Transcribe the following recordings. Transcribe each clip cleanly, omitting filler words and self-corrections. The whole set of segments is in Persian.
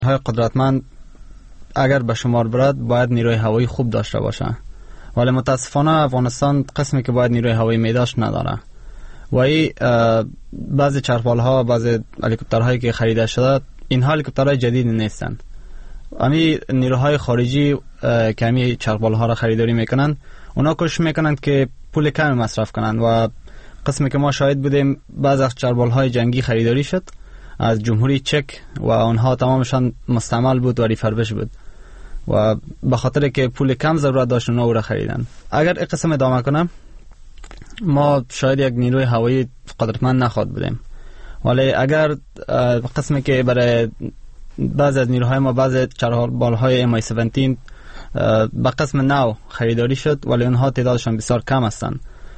های قدرتمند اگر به شمار برد باید نیروی هوایی خوب داشته باشه، ولی متاسفانه افغانستان قسمی که باید نیروی هوایی میداشت نداره و این بعضی چرخبال‌ها، بعضی هلیکوپترهایی که خریده شده این هلیکوپترهای جدید نیستند. امی نیروهای خارجی که امی چرخبال‌ها را خریداری میکنند اونا کوشش میکنند که پول کم مصرف کنند و قسمی که ما شاهد بودیم بعضی از چرخبال‌های جنگی خریداری شد از جمهوری چک و اونها تمامشان مستعمل بود و ریفربش بود و به خاطر که پول کم ضرورت داشت اونا او را خریدن. اگر این قسم ادامه کنم ما شاید یک نیروی هوایی قدرتمند نخواد بودیم، ولی اگر قسمی که برای بعضی از نیروهای ما بعضی چرخبال‌های MI-17 به قسم نو خریداری شد ولی اونها تعدادشان بسیار کم هستند،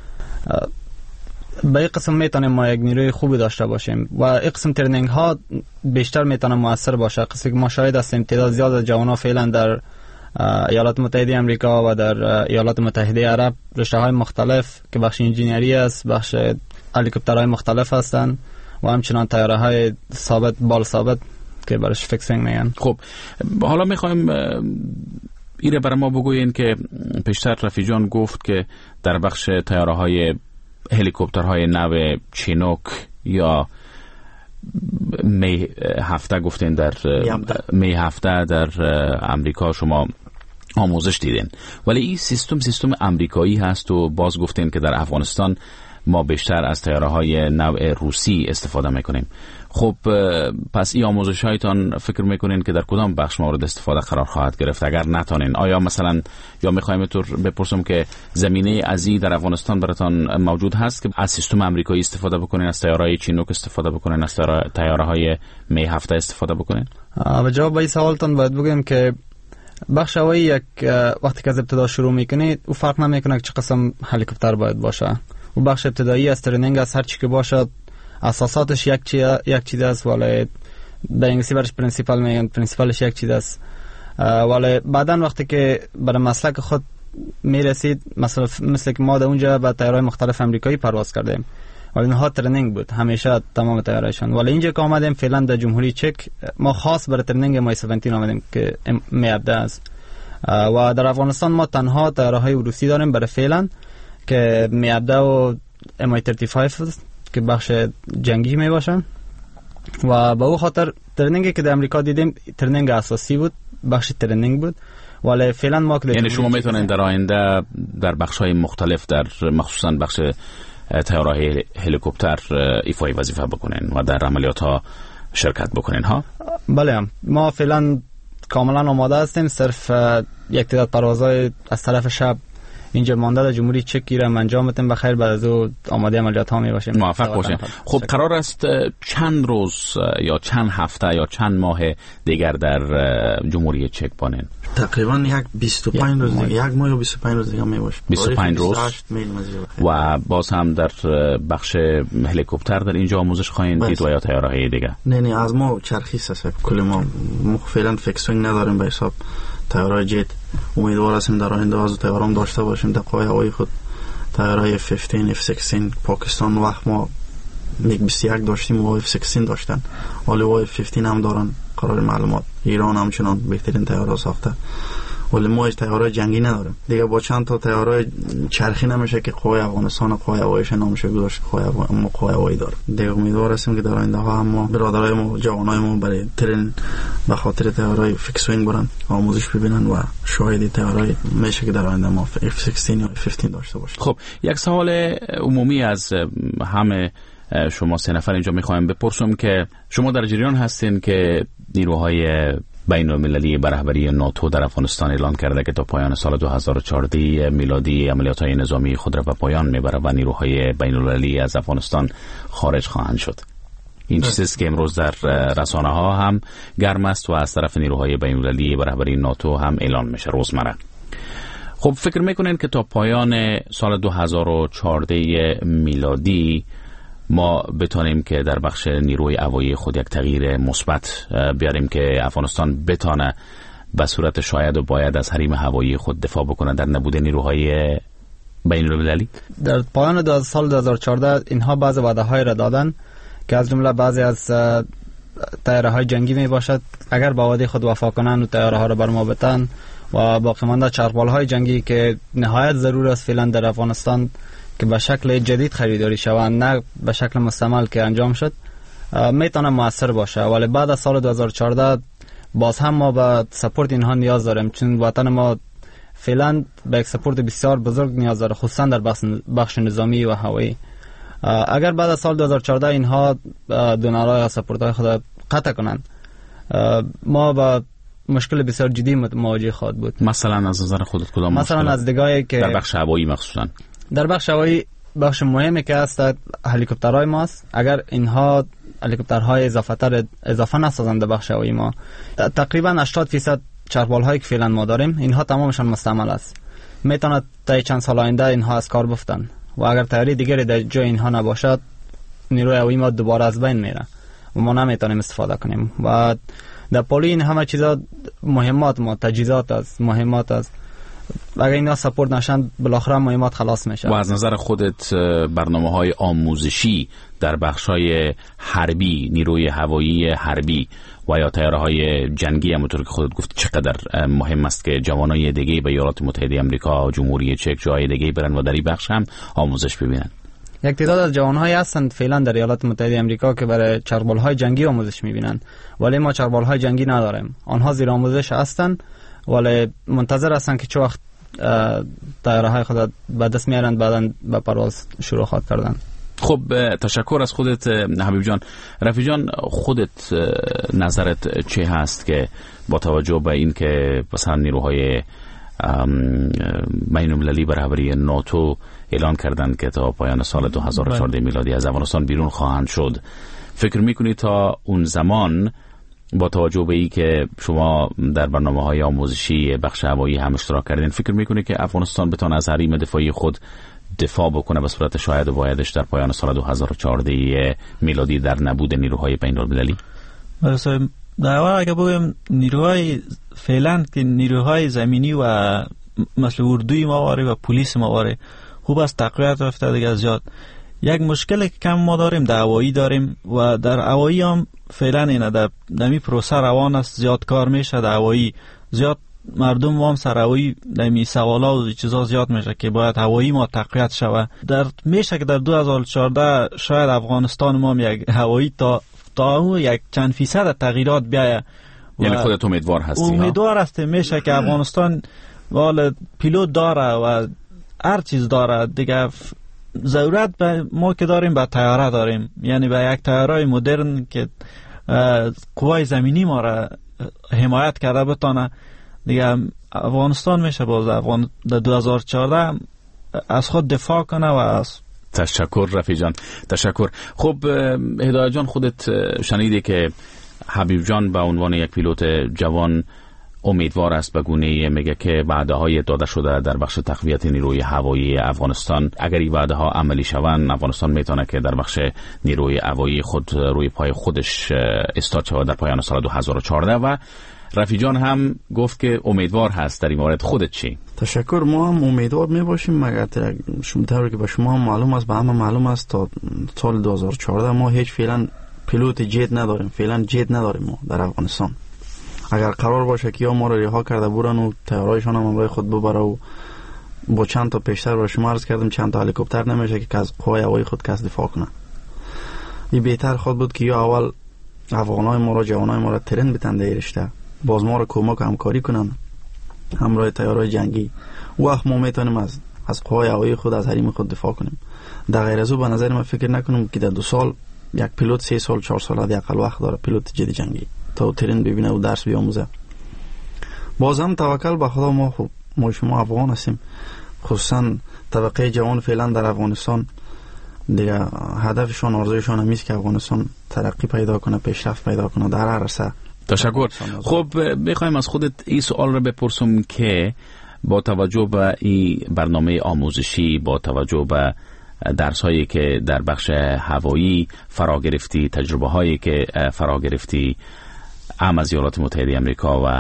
به این قسم میتونیم ما یک نیروی خوبی داشته باشیم و این قسم ترنینگ ها بیشتر میتونه مؤثر باشه. قسمی که ما شاهد هستیم تعداد زیاد از جوانان فعلا در ایالات متحده آمریکا و در ایالات متحده عرب رشته های مختلف که بخش انجینیری است، بخش هلیکوپترهای مختلف هستند و همچنان طیاره های ثابت بال ثابت که برش فیکسینگ میگن. خب حالا میخوایم ایره برای ما بگوین که پیشتر رفیع جان گفت که در بخش طیاره های هلیکوپترهای نو چینوک یا می 7 گفتین در می 7 در امریکا شما آموزش دیدین، ولی این سیستم امریکایی هست و باز گفتین که در افغانستان ما بیشتر از طیاره های نو روسی استفاده میکنیم. خب پس این آموزش هایتان فکر میکنین که در کدام بخش مورد استفاده قرار خواهد گرفت اگر نتونین؟ آیا مثلا یا میخوایم اینطور بپرسم که زمینه ازی در افغانستان براتان موجود هست که از سیستم امریکایی استفاده بکنین، از طیاره‌های چینوک استفاده بکنین، از طیاره‌های می 7 استفاده بکنین؟ و جواب به این سوالتون باید بگم که بخش هوایی یک وقتی که از ابتدا شروع میکنید او فرق نمیکنه که چه قسم هلیکوپتر باید باشه. و بخش ابتدایی از ترینینگ از هر چی که باشد اساساتش یک چیز است، ولی در انگلیسی برش پرینسیپل میگن، پرینسیپلش یک چیز است، ولی بعدن وقتی که برای مسلک خود میرسید مثل که ما در اونجا با طیارهای مختلف امریکایی پرواز کردیم ولی اینها ترینینگ بود همیشه تمام طیارهایشان، ولی اینجا که آمدیم فعلا در جمهوری چک ما خاص برای ترینینگ MI-17 آمدیم که می-17 است و در افغانستان ما تنها طیارهای روسی داریم برای فعلا که می-17 و MI-35 است که بخش جنگی می باشن و به او خاطر ترینینگی که در امریکا دیدیم ترینینگ اساسی بود، بخش ترینینگ بود، ولی فعلا ما که یعنی شما میتونین در آینده در بخش‌های مختلف در مخصوصا بخش طیاره‌های هلیکوپتر ایفای وظیفه بکنین و در عملیات ها شرکت بکنین ها؟ بله ما فعلا کاملا آماده هستیم، صرف یک تعداد پروازهای از طرف شب اینجا مانده در جمهوری چک را انجام بدیم بخیر، بعد از او آماده عملیات ها می باشیم. موفق باشین. خب قرار است چند روز یا چند هفته یا چند ماه دیگر در جمهوری چک بانین؟ تقریبا یک 25 روز دیگه، یک ماه و 25 روز دیگه می باشه. 25 روز و باز هم در بخش هلیکوپتر در اینجا آموزش خواهید دید و یا طیاره‌های دیگه؟ نه از ما چرخیست است کل ما فعلا فیکسینگ نداریم به حساب طیاره‌های جت. امیدوار هستیم در آینده از طیارام داشته باشیم در قوای هوایی خود. طیاره‌های F-15 F-16 پاکستان وقت ما MiG-21 داشتیم و F-16 داشتن، ولی F-15 هم دارن. قرار معلومات ایران همچنان بهترین طیاره ساخته، ولی ما طیاره جنگی نداریم دیگه. با چند تا طیاره چرخی نمیشه که قوای افغانستان و قوای هواییش نمیشه گذاشت. قوای هوایی داره دیگه. امیدوار هستیم که در آینده ها هم برادرای ما جوانای ما برای ترین به خاطر طیاره فیکسینگ برن آموزش ببینن و شاهد طیاره میشه که در آینده ما F-16 یا F-15 داشته باشیم. خب یک سوال عمومی از همه شما سه نفر اینجا میخوایم بپرسم که شما در جریان هستین که نیروهای بین المللی به رهبری ناتو در افغانستان اعلان کرده که تا پایان سال 2014 میلادی عملیات‌های نظامی خود را به پایان میبره و نیروهای بین المللی از افغانستان خارج خواهند شد. این چیزی که امروز در رسانه‌ها هم گرم است و از طرف نیروهای بین المللی به رهبری ناتو هم اعلان میشه روزمره. خب فکر میکنین که تا پایان سال 2014 میلادی ما بتونیم که در بخش نیروی هوایی خود یک تغییر مثبت بیاریم که افغانستان بتونه به صورت شاید و باید از حریم هوایی خود دفاع بکنه در نبود نیروهای بین المللی؟ در پایان سال 2014 اینها بعضی وعده‌های را دادن که از جمله بعضی از طیاره های جنگی می باشد. اگر با وعده خود وفا کنند و طیاره ها را بر ما بتن و باقی مانده چرخبال های جنگی که نهایت ضرور است فعلا در افغانستان که به شکل جدید خریداری شوند، نه به شکل مستعمل که انجام شد، میتونه موثر باشه. ولی بعد از سال 2014 باز هم ما به سپورت اینها نیاز داریم، چون وطن ما فعلا به یک سپورت بسیار بزرگ نیاز داره، خصوصا در بخش نظامی و هوایی. اگر بعد از سال 2014 اینها دونرهای یا سپورتهای خود قطع کنند، ما با مشکل بسیار جدی مواجه خواهد بود. مثلا از نظر خودت کدام مثلا مشکل؟ از دیگه که در بخش هوایی مخصوصا در بخش هوایی بخش مهمی که هست هلیکوپترهای ماست. اگر اینها هلیکوپترهای اضافه نسازند در بخش هوایی ما، تقریبا 80% چرخبال‌هایی که فعلا ما داریم اینها تمامشان مستعمل است. میتونه تا چند سال آینده اینها از کار بفتن و اگر تیاری دیگری در جای اینها نباشد، نیروی هوایی ما دوباره از بین میره و ما نمیتونیم استفاده کنیم. و در پلی این همه چیزا مهمات ما تجهیزات است، مهمات است. اگر اینا سپورت نشن بالاخره مهمات خلاص میشه. و از نظر خودت برنامه‌های آموزشی در بخش‌های حربی، نیروی هوایی حربی و یا طیاره‌های جنگی همونطور که خودت گفت چقدر مهم است که جوانای دیگه به ایالات متحده آمریکا، جمهوری چک، جای دیگه برن و در این بخش هم آموزش ببینن؟ یک تعداد از جوان‌های هستند فعلا در ایالات متحده آمریکا که برای چرخبال‌های جنگی آموزش می‌بینن، ولی ما چرخبال‌های جنگی نداریم. آنها زیر آموزش هستند ولی منتظر هستند که چه وقت طیاره‌های خود به دست میارن بعداً به پرواز شروع خواهد کردن. خب تشکر از خودت حبیب جان. رفیع جان، خودت نظرت چه هست که با توجه به این که مثلا نیروهای بین‌المللی برابری ناتو اعلان کردند که تا پایان سال 2014 میلادی از افغانستان بیرون خواهند شد، فکر میکنی تا اون زمان با توجه به این که شما در برنامه‌های آموزشی بخش هوایی هم اشتراک کردین، فکر میکنی که افغانستان بتونه از حریم دفاعی خود دفاع بکنه به صورت شاید و بایدش در پایان سال 2014 میلادی در نبود نیروهای بین‌المللی؟ در واقع اگه بگم نیروهای فعلا که نیروهای زمینی و مثل اردوی مواره و پلیس مواره خوب است تقویت رفته دیگه زیاد. یک مشکل که کم ما داریم در هوایی داریم و در هوایی هم فعلا اینه در می پروسه روان است، زیاد کار میشه در هوایی، زیاد مردم هم سر هوایی دمی سوالا و چیزا زیاد میشه که باید هوایی ما تقویت شوه. در میشه که در 2014 شاید افغانستان ما یک هوایی تا یک چند فیصد تغییرات بیایه. یعنی خودت امیدوار هستی؟ امیدوار هستیم میشه که افغانستان والا پیلوت داره و هر چیز داره دیگه. ضرورت به ما که داریم به طیاره داریم، یعنی به یک طیاره مدرن که قوای زمینی ما را حمایت کرده بتونه دیگه. افغانستان میشه باز در 2014 از خود دفاع کنه و از تشکر رفیع جان، تشکر. خب هدایت جان، خودت شنیدی که حبیب جان به عنوان یک پیلوت جوان امیدوار است، به گونه‌ای میگه که وعده‌های داده شده در بخش تقویت نیروی هوایی افغانستان اگر این وعده‌ها عملی شوند، افغانستان میتونه که در بخش نیروی هوایی خود روی پای خودش استاد شود در پایان سال 2014. و رفیع جان هم گفت که امیدوار هست در این مورد. خودت چی؟ تشکر. ما هم امیدوار میباشیم، مگر طوری که به شما هم معلوم است، به همه معلوم است تا سال 2014 ما هیچ فعلا پیلوت جت نداریم، فعلا جت نداریم ما در افغانستان. اگر قرار باشه که یا ما رو رها کرده برن و طیارهایشان هم برای خود ببره و با چند تا پیشتر رو شما عرض کردم چند تا هلیکوپتر نمیشه که از قوای هوایی خود کس دفاع کنه. این بهتر خود بود که یا اول افغانای ما را، جوانای ما را ترین بتن در رشته، باز ما را کمک و همکاری کنن همراه طیارهای جنگی، وقت ما میتونیم از قوای هوایی خود، از حریم خود دفاع کنیم. در غیر از او به نظر من فکر نکنم که در 2 سال یک پیلوت 3 سال 4 سال حداقل وقت داره پیلوت جدی جنگی تا ترین ببینه و درس بیاموزه. باز هم توکل به خدا. ما شما افغان هستیم، خصوصا طبقه جوان فعلا در افغانستان دیگه هدفشان، آرزویشان همیست که افغانستان ترقی پیدا کنه، پیشرفت پیدا کنه در هر عرصه. تشکر. خب میخوایم از خودت این سوال رو بپرسم که با توجه به این برنامه آموزشی، با توجه به درس هایی که در بخش هوایی فرا گرفتی، تجربه هایی که فرا گرفتی هم از ایالات متحده آمریکا و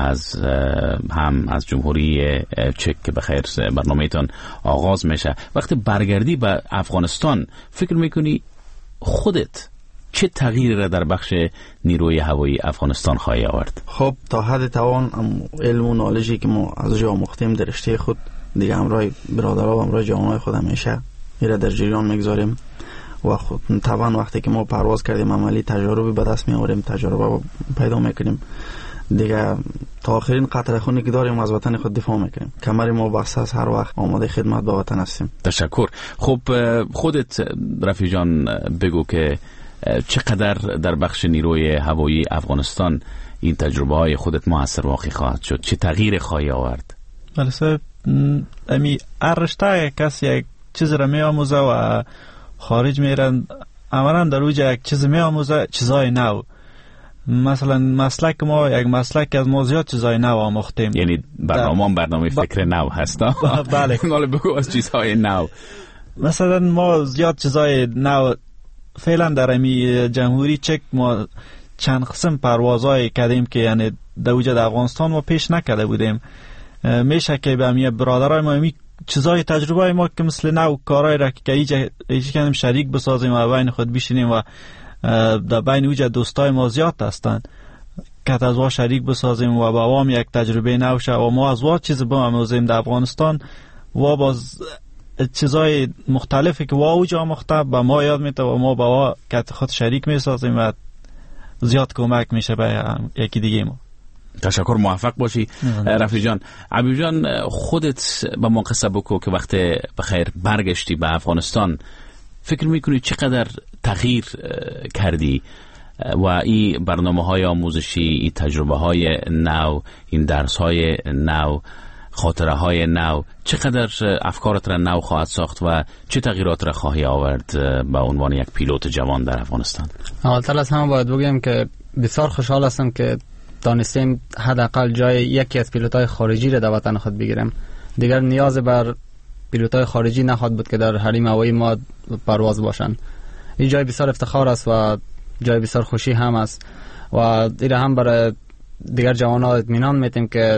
هم از جمهوری چک که بخیر برنامه‌تان آغاز میشه، وقتی برگردی به افغانستان فکر میکنی خودت چه تغییری را در بخش نیروی هوایی افغانستان خواهی آورد؟ خب تا حد توان علم و نالجی که ما از جا آموختیم در رشته خود دیگه همراه برادرها و همراه جوانای خود همیشه میره در جریان میگذاریم و خود طبعا وقتی که ما پرواز کردیم عملی تجربه به دست می آوریم، تجربه پیدا میکنیم دیگه، تا آخرین قطره خونی که داریم از وطن خود دفاع میکنیم. کمر ما بسته است، هر وقت آماده خدمت به وطن هستیم. تشکر. خب خودت رفیع جان بگو که چقدر در بخش نیروی هوایی افغانستان این تجربه های خودت موثر واقع خواهد شد؟ چه تغییر خواهی آورد؟ بله صاحب، امی ارشته کسی یک چیز را می آموزه و خارج میرن عملا در اوجه یک چیز می آموزه، چیزای نو. مثلا مسلک ما یک مسلک از ما زیاد چیزای نو آموختیم. یعنی برنامه فکر نو هست. بله. حالا بگو از چیزهای نو. مثلا ما زیاد چیزای نو فعلا در امی جمهوری چک ما چند قسم پروازهای کردیم که یعنی در اوجه در افغانستان ما پیش نکرده بودیم. میشه که به امی برادرای ما امی چیزای تجربه ما که مثل نو کارهای را که ایجا کنیم شریک بسازیم و بین خود بشینیم و در بین اوجه دوستای ما زیاد هستند که از وا شریک بسازیم و با وام یک تجربه نو شه و ما از وا چیز بآموزیم در افغانستان و باز چیزای مختلفی که وا اوجه آموخته به ما یاد میده و ما با وا که خود شریک میسازیم و زیاد کمک میشه به یکی دیگه ما. تشکر، موفق باشی رفیع جان. عبیب جان خودت با ما قصه بکو که وقتی بخیر برگشتی به افغانستان فکر میکنی چقدر تغییر کردی و این برنامه های آموزشی، این تجربه های نو، این درس های نو، خاطره های نو چقدر افکارت را نو خواهد ساخت و چه تغییرات را خواهی آورد به عنوان یک پیلوت جوان در افغانستان؟ اولتر از همه باید بگم که بسیار خوشحال هستم که دانستیم حداقل جای یکی از پیلوت‌های خارجی را در وطن خود بگیریم. دیگر نیاز بر پیلوت‌های خارجی نخواهد بود که در حریم هوایی ما پرواز باشند. این جای بسیار افتخار است و جای بسیار خوشی هم است و این هم برای دیگر جوانان اطمینان میتیم که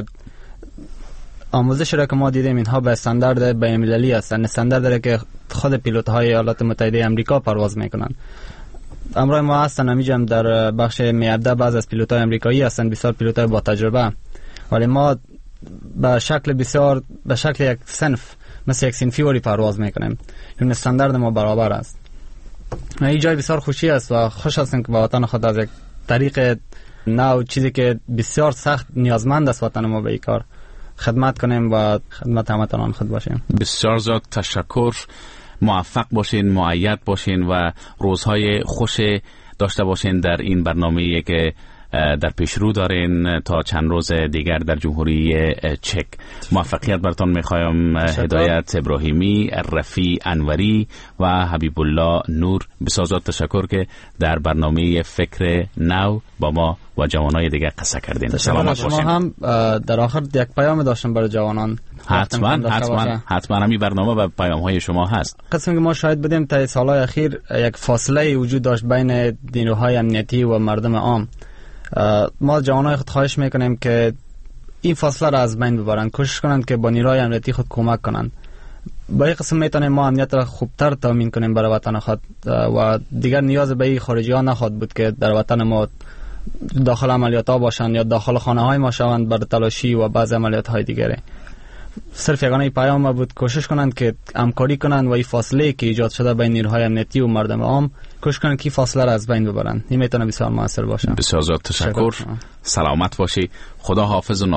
آموزش را که ما دیدیم اینها به استاندارد بین‌المللی هستند، استانداردی که خود پیلوت‌های ایالات متحده آمریکا پرواز میکنند. امروز ما هستن همینجا در بخش میاده بعض از پیلوت‌های آمریکایی هستند، بسیار پیلوت‌های با تجربه، ولی ما به شکل یک صنف مثل یک صنفی وری پرواز میکنیم چون استاندارد ما برابر است. این جای بسیار خوشی است و خوش هستم که با وطن خود از یک طریق نو چیزی که بسیار سخت نیازمند است وطن ما به این کار خدمت کنیم و خدمت هموطنان خود باشیم. بسیار زیاد تشکر، موفق باشین، مؤید باشین و روزهای خوش داشته باشین در این برنامه‌ای که در پیش رو دارین تا چند روز دیگر در جمهوری چک. موفقیت براتون میخوایم. هدایت ابراهیمی، رفیع انوری و حبیب الله نور، بسیار زیاد تشکر که در برنامه فکر نو با ما و جوانای دیگه قصه کردین. سلامت باشین. ما هم در آخر یک پیام داشتم برای جوانان. حتما همین برنامه و پیام های شما هست. قسمی که ما شاهد بودیم تا سالهای اخیر یک فاصله وجود داشت بین نیروهای امنیتی و مردم عام. ما جوانای خود خواهش میکنیم که این فاصله را از بین ببرند، کوشش کنند که با نیروهای امنیتی خود کمک کنند. با این قسم میتونیم ما امنیت را خوبتر تامین کنیم برای وطن خود و دیگر نیاز به این خارجی ها نخواهد بود که در وطن ما داخل عملیات ها باشند یا داخل خانه های ما شوند برای تلاشی و بعض عملیات های دیگره. صرف یگانه پیام ما بود کوشش کنند که همکاری کنند و این فاصله که ایجاد شده بین نیروهای امنیتی و مردم عام کوشش کنند که فاصله را از بین ببرند. این میتونه بسیار موثر باشه. بسیار زیاد تشکر. سلامت باشی. خدا حافظ.